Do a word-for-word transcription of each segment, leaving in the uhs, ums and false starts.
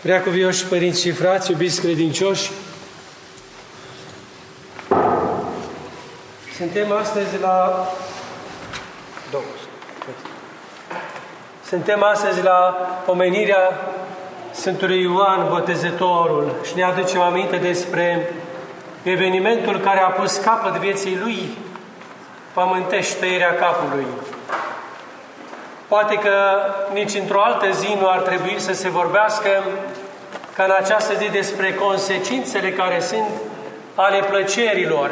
Preacuvioși părinți și frați, iubiți credincioși, suntem astăzi la... Suntem astăzi la pomenirea Sfântului Ioan Botezătorul și ne aducem aminte despre evenimentul care a pus capăt vieții lui pământești, tăierea capului. Poate că nici într-o altă zi nu ar trebui să se vorbească ca în această zi despre consecințele care sunt ale plăcerilor.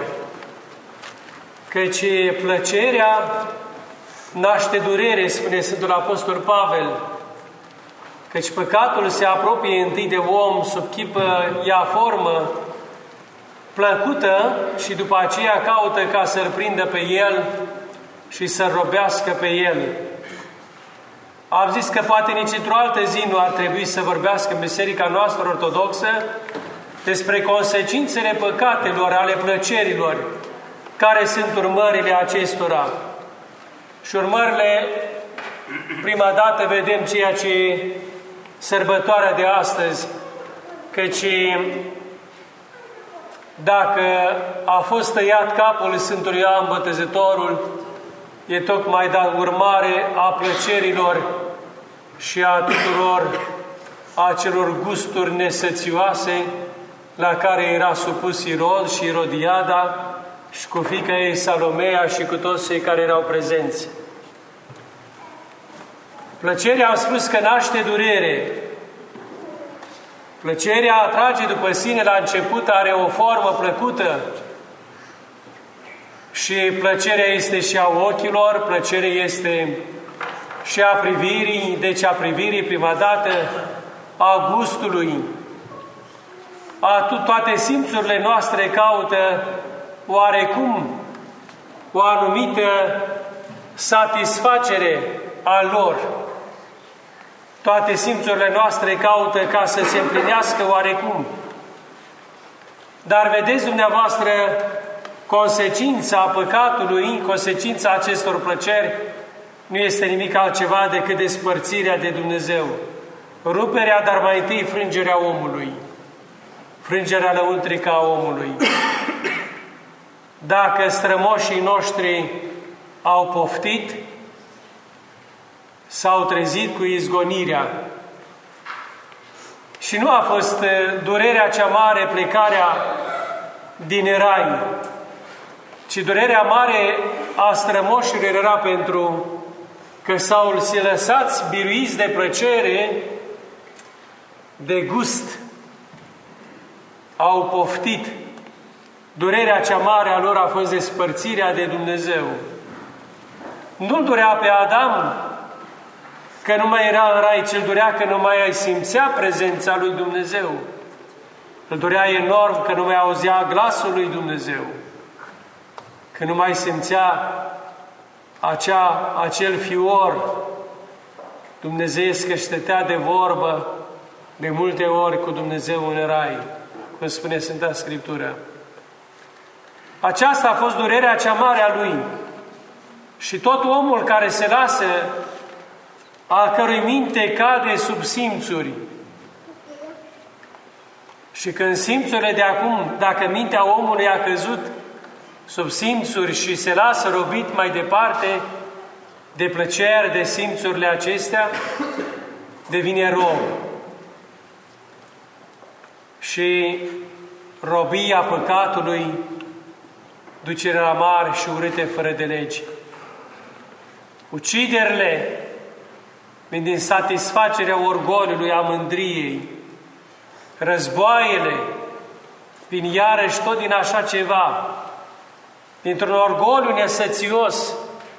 Căci plăcerea naște durere, spune Sfântul Apostol Pavel, căci păcatul se apropie întâi de om sub chipă, ia formă plăcută și după aceea caută ca să-l prindă pe el și să-l robească pe el. Am zis că poate nici într-o altă zi nu ar trebui să vorbească în Biserica noastră ortodoxă despre consecințele păcatelor, ale plăcerilor, care sunt urmările acestora. Și urmările, prima dată vedem ceea ce sărbătoarea de astăzi, căci dacă a fost tăiat capul Sfântului Ioan Botezătorul, e tocmai de urmare a plăcerilor și a tuturor acelor gusturi nesățioase la care era supus Irod și Irodiada și cu fiica ei Salomea și cu toți cei care erau prezenți. Plăcerea, am spus că naște durere. Plăcerea atrage după sine la început, are o formă plăcută. Și plăcerea este și a ochilor, plăcerea este și a privirii, deci a privirii prima dată, a gustului. A toate simțurile noastre caută oarecum o anumită satisfacere a lor. Toate simțurile noastre caută ca să se împlinească oarecum. Dar vedeți dumneavoastră, consecința păcatului, consecința acestor plăceri, nu este nimic altceva decât despărțirea de Dumnezeu. Ruperea, dar mai întâi frângerea omului. Frângerea lăuntrică a omului. Dacă strămoșii noștri au poftit, s-au trezit cu izgonirea. Și nu a fost durerea cea mare, plecarea din rai, ci durerea mare a strămoșilor era pentru că s-au lăsat biruiți de plăcere, de gust, au poftit. Durerea cea mare a lor a fost despărțirea de Dumnezeu. Nu-l durea pe Adam că nu mai era în rai, ci îl durea că nu mai simțea prezența lui Dumnezeu. Îl durea enorm că nu mai auzea glasul lui Dumnezeu, că nu mai simțea acea, acel fior dumnezeiesc că stătea de vorbă de multe ori cu Dumnezeu în rai, cum spune Sfânta Scriptură. Aceasta a fost durerea cea mare a lui. Și tot omul care se lasă, al cărui minte cade sub simțuri, și când simțurile de acum, dacă mintea omului a căzut sub simțuri și se lasă robit mai departe de plăceri, de simțurile acestea, devine rob. Și robia păcatului duce la mari și urâte fără de legi. Uciderile vin din satisfacerea orgoliului, a mândriei. Războaiele vin iarăși tot din așa ceva, dintr-un orgoliu nesățios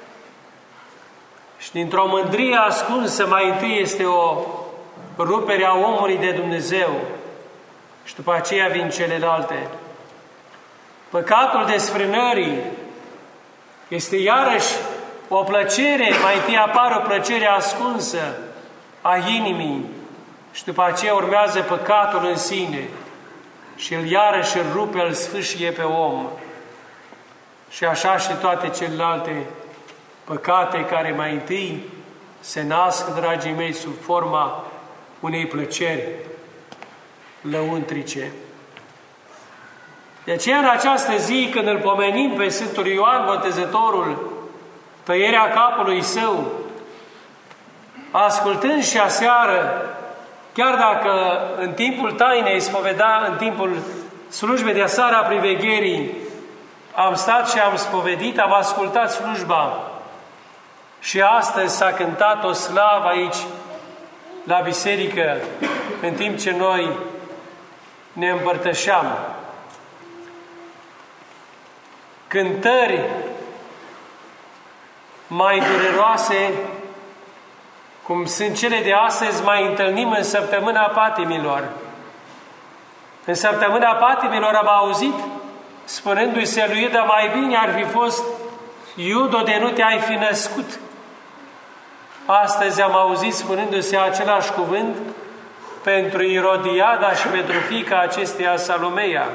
și dintr-o mândrie ascunsă. Mai întâi este o rupere a omului de Dumnezeu și după aceea vin celelalte. Păcatul desfrânării este iarăși o plăcere, mai întâi apare o plăcere ascunsă a inimii și după aceea urmează păcatul în sine și îl iarăși îl rupe, îl sfâșie pe om. Și așa și toate celelalte păcate care mai întâi se nasc, dragii mei, sub forma unei plăceri. lăuntrice. De aceea, în această zi, când îl pomenim pe Sfântul Ioan Botezătorul, tăierea capului său, ascultând și aseară, chiar dacă în timpul tainei spoveda, în timpul slujbei de aseară a privegherii, am stat și am spovedit, am ascultat slujba și astăzi s-a cântat o slavă aici, la biserică, în timp ce noi ne împărtășeam. Cântări mai dureroase, cum sunt cele de astăzi, mai întâlnim în săptămâna patimilor. În săptămâna patimilor am auzit, spunându-i lui Iuda, mai bine ar fi fost, Iudo, de nu te-ai fi născut. Astăzi am auzit spunându-se același cuvânt pentru Irodiada și pentru fiica acesteia, Salomeia.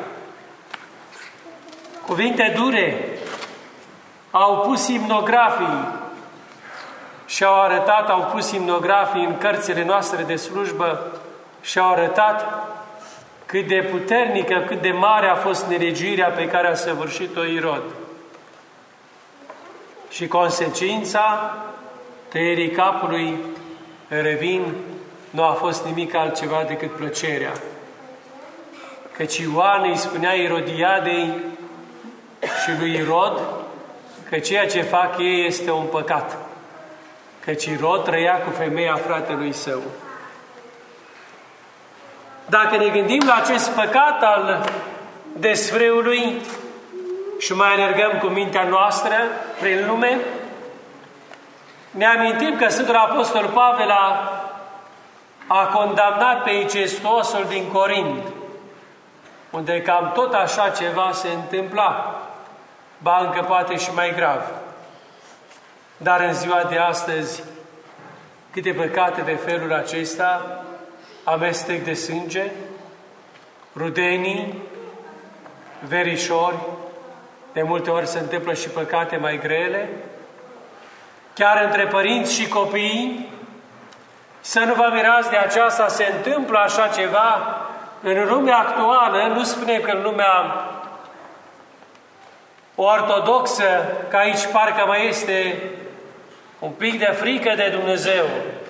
Cuvinte dure au pus imnografii și au arătat, au pus imnografii în cărțile noastre de slujbă și au arătat cât de puternică, cât de mare a fost nelegiuirea pe care a săvârșit-o Irod. Și consecința tăierii capului, revin, nu a fost nimic altceva decât plăcerea. Căci Ioan îi spunea Irodiadei și lui Irod că ceea ce fac ei este un păcat. Căci Irod trăia cu femeia fratelui său. Dacă ne gândim la acest păcat al desfrâului și mai alergăm cu mintea noastră prin lume, ne amintim că Sfântul Apostol Pavel a, a condamnat pe incestuosul din Corint, unde cam tot așa ceva se întâmpla, ba încă poate și mai grav. Dar în ziua de astăzi, câte păcate de felul acesta, amestec de sânge, rudenii, verișori, de multe ori se întâmplă și păcate mai grele, chiar între părinți și copii. Să nu vă mirați de aceasta, se întâmplă așa ceva în lumea actuală, nu spunem că în lumea ortodoxă, că aici parcă mai este un pic de frică de Dumnezeu.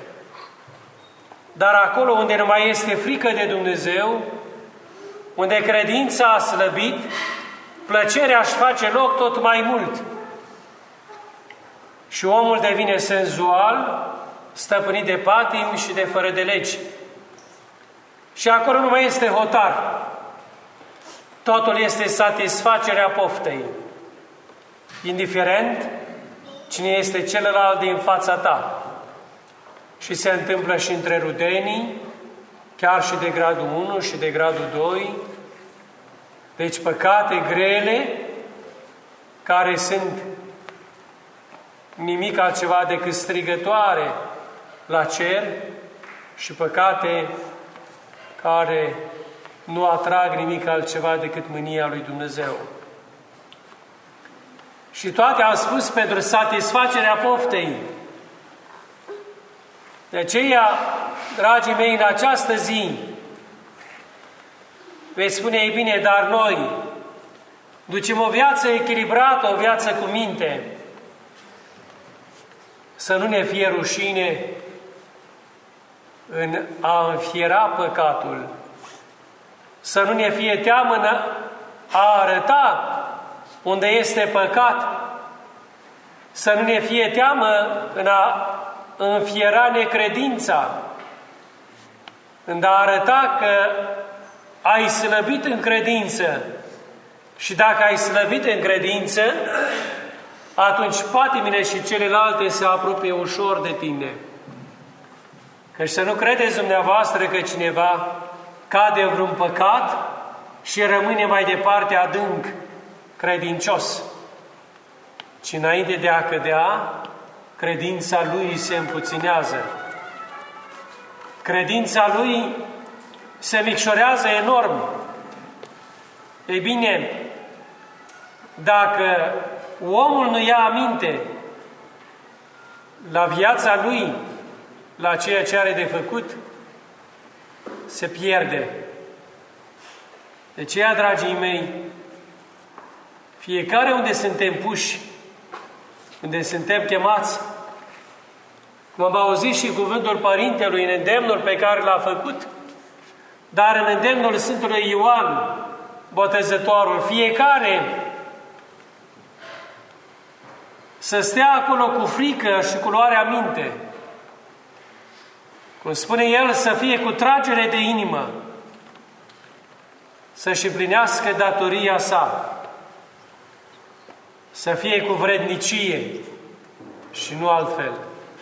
Dar acolo unde nu mai este frică de Dumnezeu, unde credința a slăbit, plăcerea își face loc tot mai mult. Și omul devine senzual, stăpânit de patim și de fără de legi. Și acolo nu mai este hotar. Totul este satisfacerea poftei. Indiferent cine este celălalt din fața ta. Și se întâmplă și între rudenii, chiar și de gradul unu și de gradul doi. Deci păcate grele, care sunt nimic altceva decât strigătoare la cer, și păcate care nu atrag nimic altceva decât mânia lui Dumnezeu. Și toate am spus pentru satisfacerea poftei. De aceea, dragii mei, în această zi, veți spune, ei bine, dar noi ducem o viață echilibrată, o viață cu minte. Să nu ne fie rușine în a înfiera păcatul. Să nu ne fie teamă în a arăta unde este păcat. Să nu ne fie teamă în a înfiera necredința, în a arăta că ai slăbit în credință. Și dacă ai slăbit în credință, atunci patimile și celelalte se apropie ușor de tine. Căci să nu credeți dumneavoastră că cineva cade vreun păcat și rămâne mai departe adânc credincios, ci înainte de a cădea, credința lui se împuținează. Credința lui se micșorează enorm. Ei bine, dacă omul nu ia aminte la viața lui, la ceea ce are de făcut, se pierde. De aceea, dragii mei, fiecare unde suntem puși, unde suntem chemați, cum am auzit și cuvântul Părintelui în îndemnul pe care l-a făcut, dar în îndemnul Sfântului Ioan, Botezătorul, fiecare să stea acolo cu frică și cu luarea minte. Cum spune el, să fie cu tragere de inimă, să-și împlinească datoria sa, să fie cu vrednicie și nu altfel.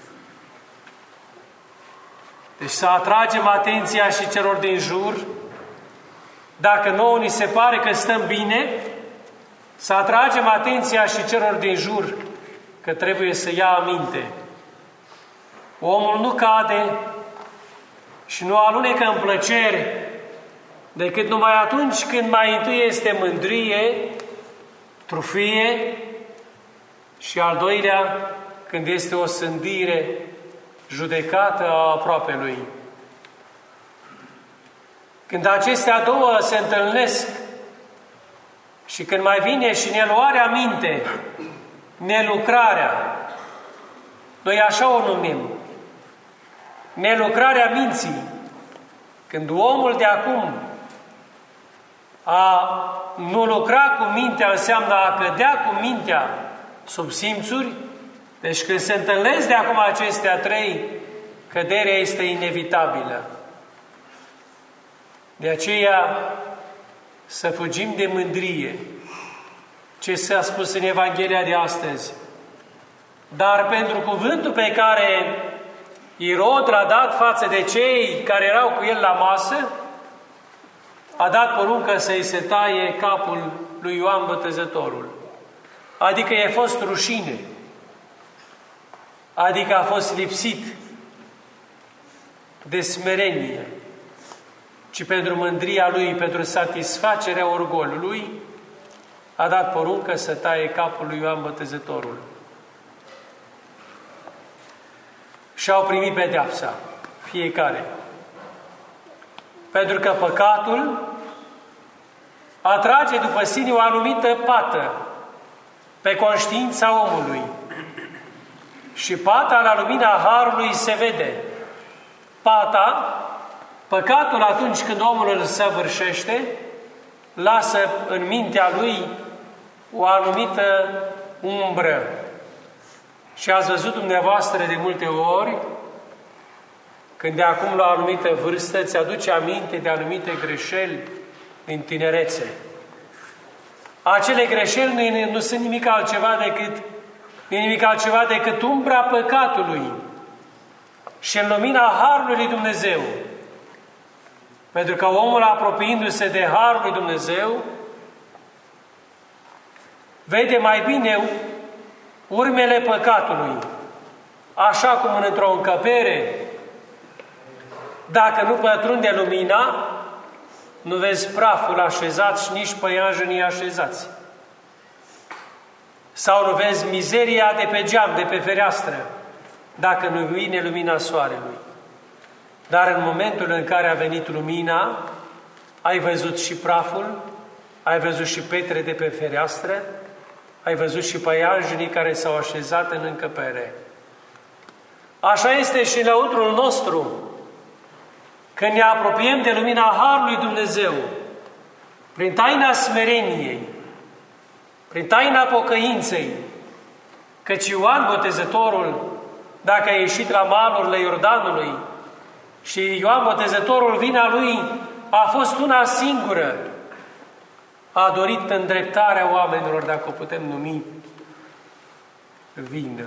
Deci să atragem atenția și celor din jur, dacă nouă ni se pare că stăm bine, să atragem atenția și celor din jur că trebuie să ia aminte. Omul nu cade și nu alunecă în plăcere decât numai atunci când mai întâi este mândrie, trufie și al doilea când este o sândire judecată a aproapelui. Când acestea două se întâlnesc și când mai vine și neluarea minte, nelucrarea, noi așa o numim, nelucrarea minții, când omul de acum a nu lucra cu mintea înseamnă a cădea cu mintea sub simțuri, deci când se întâlnesc de acum acestea trei, căderea este inevitabilă. De aceea să fugim de mândrie, ce s-a spus în Evanghelia de astăzi. Dar pentru cuvântul pe care Irod l-a dat față de cei care erau cu el la masă, a dat poruncă să-i se taie capul lui Ioan Botezătorul. Adică i-a fost rușine. Adică a fost lipsit de smerenie, ci pentru mândria lui, pentru satisfacerea orgolului, a dat poruncă să taie capul lui Ioan Botezătorul. Și au primit pedeapsa, fiecare. Pentru că păcatul atrage după sine o anumită pată pe conștiința omului. Și pata la lumina Harului se vede. Pata, păcatul atunci când omul îl săvârșește, lasă în mintea lui o anumită umbră. Și ați văzut dumneavoastră de multe ori, când de acum la o anumită vârstă îți aduce aminte de anumite greșeli din tinerețe. Acele greșeli nu, nu sunt nimic altceva decât, nu e nimic altceva decât umbra păcatului și în lumina Harului lui Dumnezeu. Pentru că omul, apropiindu-se de Harul lui Dumnezeu, vede mai bine urmele păcatului. Așa cum într-o încăpere, dacă nu pătrunde lumina, nu vezi praful așezat și nici păianjenii așezați. Sau nu vezi mizeria de pe geam, de pe fereastră, dacă nu vine lumina soarelui. Dar în momentul în care a venit lumina, ai văzut și praful, ai văzut și petre de pe fereastră, ai văzut și păianjenii care s-au așezat în încăpere. Așa este și lăutrul nostru. Când ne apropiem de lumina Harului Dumnezeu, prin taina smereniei, prin taina pocăinței, căci Ioan Botezătorul, dacă a ieșit la malurile Iordanului și Ioan Botezătorul, vina lui a fost una singură, a dorit îndreptarea oamenilor, dacă o putem numi vină.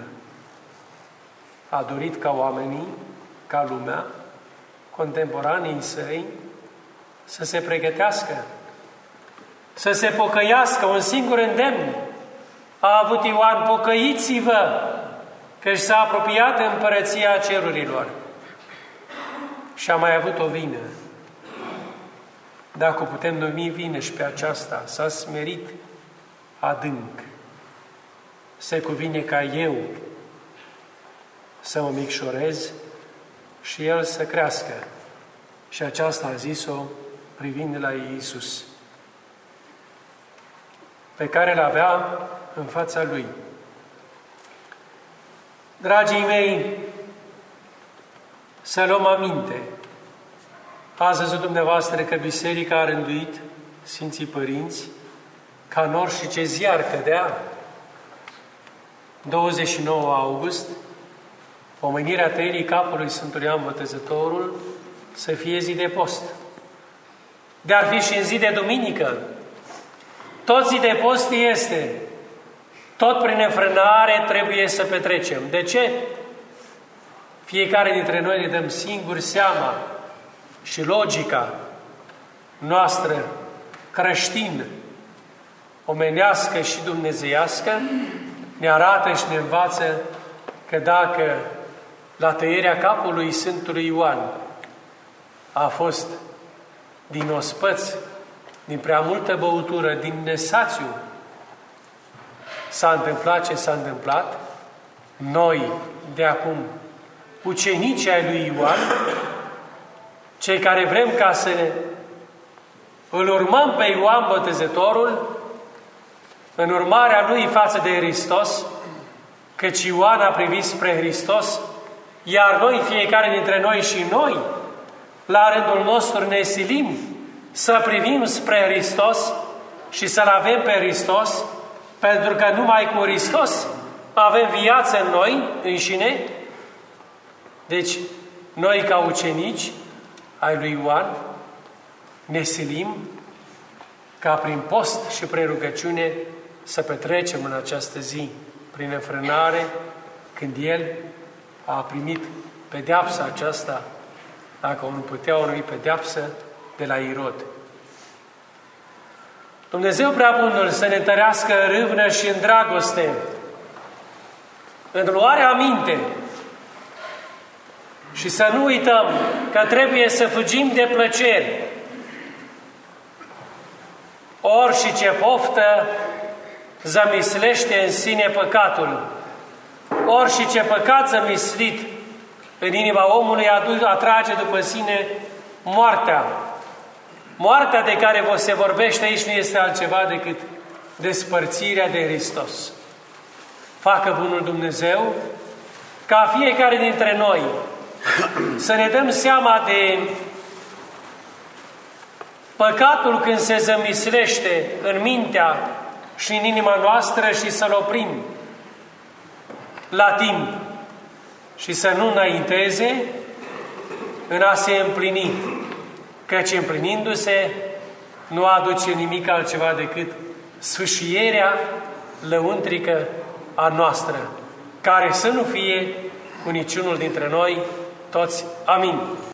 A dorit ca oamenii, ca lumea, contemporanii săi, să se pregătească, să se pocăiască. Un singur îndemn a avut Ioan: pocăiți-vă, că s-a apropiat împărăția cerurilor. Și a mai avut o vină. Dacă o putem numi vină și pe aceasta, s-a smerit adânc. Se cuvine ca eu să mă micșorez și el să crească. Și aceasta a zis-o privind la Iisus. pe care le avea în fața lui. Dragii mei, să luăm aminte. Ați văzut dumneavoastră că Biserica a rânduit Sfinții Părinți ca în orice zi ar cădea, douăzeci și nouă august, pomenirea tăierii capului Sfântului Ioan Botezătorul să fie zi de post. De-ar fi și în zi de duminică, tot zi de post este. Tot prin înfrânare trebuie să petrecem. De ce? Fiecare dintre noi ne dăm singuri seama și logica noastră creștină, omenească și dumnezeiască, ne arată și ne învață că dacă la tăierea capului Sfântului Ioan a fost din ospăț, din prea multă băutură, din nesațiu, s-a întâmplat ce s-a întâmplat, noi, de acum, ucenicii ai lui Ioan, cei care vrem ca să îl urmăm pe Ioan Botezătorul, în urmarea lui față de Hristos, căci Ioan a privit spre Hristos, iar noi, fiecare dintre noi și noi, la rândul nostru ne silim să privim spre Hristos și să-L avem pe Hristos, pentru că numai cu Hristos avem viață în noi înșine. Deci, noi ca ucenici ai lui Ioan ne silim ca prin post și prin rugăciune să petrecem în această zi, prin înfrânare, când El a primit pedeapsa aceasta, dacă nu putea o numi pedeapsă, de la Irod. Dumnezeu Preabunul să ne întărească în râvnă și în dragoste, în luarea aminte, și să nu uităm că trebuie să fugim de plăceri. Ori și ce poftă zămislește în sine păcatul, ori și ce păcat zămislit în inima omului atrage după sine moartea. Moartea de care se vorbește aici nu este altceva decât despărțirea de Hristos. Facă bunul Dumnezeu ca fiecare dintre noi să ne dăm seama de păcatul când se zămislește în mintea și în inima noastră și să-l oprim la timp și să nu înainteze în a se împlini, căci împlinindu-se nu aduce nimic altceva decât sfâșierea lăuntrică a noastră, care să nu fie cu niciunul dintre noi toți. Amin.